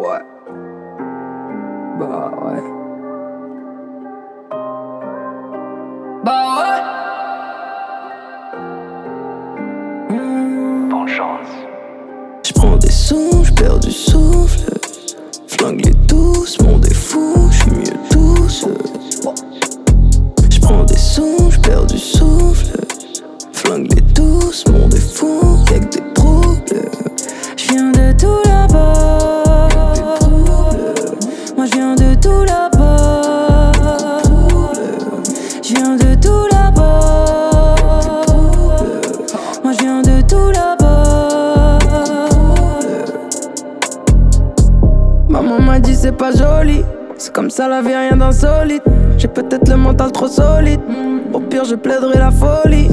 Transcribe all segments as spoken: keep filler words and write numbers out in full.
ouais. Bah ouais. Bah ouais. Mmh. Bonne chance. J'prends des sons, j'perds du souffle. Flingue-les tous, monde est fou, j'suis mieux tout seul. J'prends des sons, j'perds du souffle. Flingue-les tous, monde est fou, y'a que des problèmes. J'viens de tout là-bas. Moi j'viens de tout là-bas. J'viens de tout là-bas. Moi j'viens de tout là-bas. Maman m'a dit c'est pas joli, c'est comme ça la vie, rien d'insolite. J'ai peut-être le mental trop solide, au pire je plaiderai la folie.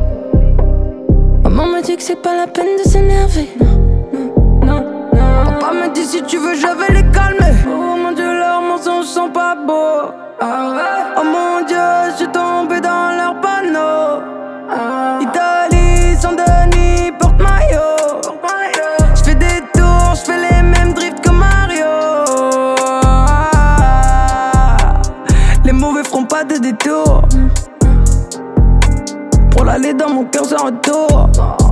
Maman me dit que c'est pas la peine de s'énerver. Non, non. Papa me dit si tu veux je vais les calmer. Oh mon Dieu, leurs mensonges sont pas beaux. Ah ouais. Oh mon Dieu, je suis tombé dans leurs panneaux. Ah. Italie, Saint-Denis, porte-maillot. Je fais des tours, je fais les mêmes drifts que Mario. Ah. Les mauvais feront pas de détour. Pour l'aller dans mon cœur sans retour.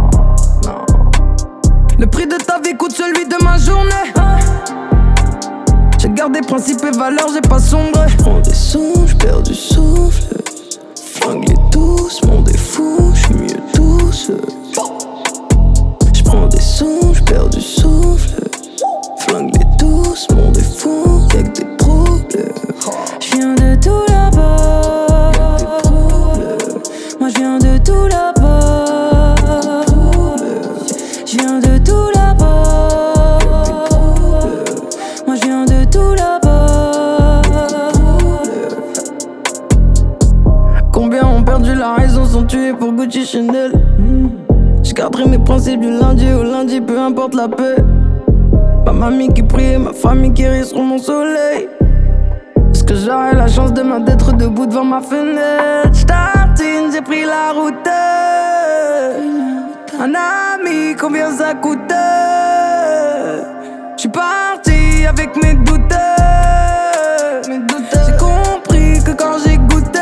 Le prix de ta vie coûte celui de ma journée. J'ai gardé principes et valeurs, j'ai pas sombré. J'prends des sons, j'perds du souffle. Flingue-les tous, monde est fou, j'suis mieux tout seul. J'prends des sons, j'perds du souffle. Flingue-les tous, monde est fou, y'a que des problèmes. J'viens de tout là-bas. Moi j'viens de tout là-bas. J'viens de tout là-bas. Moi j'viens de tout là-bas. Combien ont perdu la raison, sont tués pour Gucci Chanel. Je garderai mes principes du lundi au lundi, peu importe la paix. Ma mamie qui prie, ma famille qui rit sur mon soleil. Est-ce que j'aurai la chance demain d'être debout devant ma fenêtre? J'tartine, j'ai pris la route. Un ami, combien ça coûtait? J'suis parti avec mes doutes. J'ai compris que quand j'ai goûté,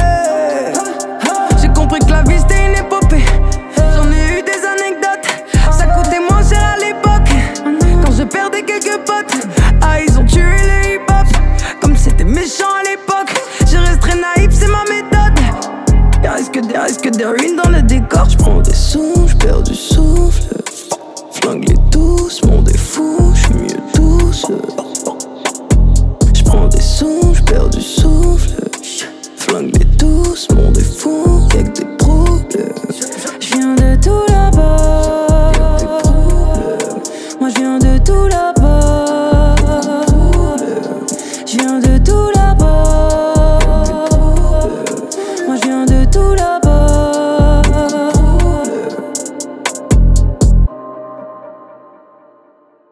j'ai compris que la vie c'était une épopée. J'en ai eu des anecdotes, ça coûtait moins cher à l'époque. Quand je perdais quelques potes, ah ils ont tué le hip-hop. Comme c'était méchant à l'époque, je resterai naïf, c'est ma méthode. Y'a risque des risques des ruines dans le décor. J'prends des sons, j'perds du souffle. Flingue-les tous, monde est fou, j'suis mieux tout seul.